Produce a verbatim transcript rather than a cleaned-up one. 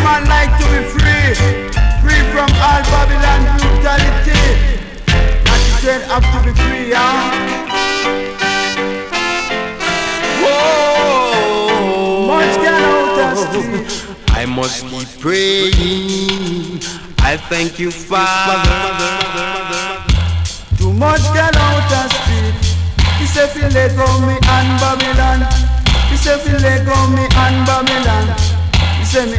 man like to be free, free from all Babylon brutality. Not the train have to be free, huh? Whoa, much can out us speak. I must keep praying. I thank you, Father. Too much can out us speak. He say fi let go me and Babylon. He say fi let go me and Babylon. He say me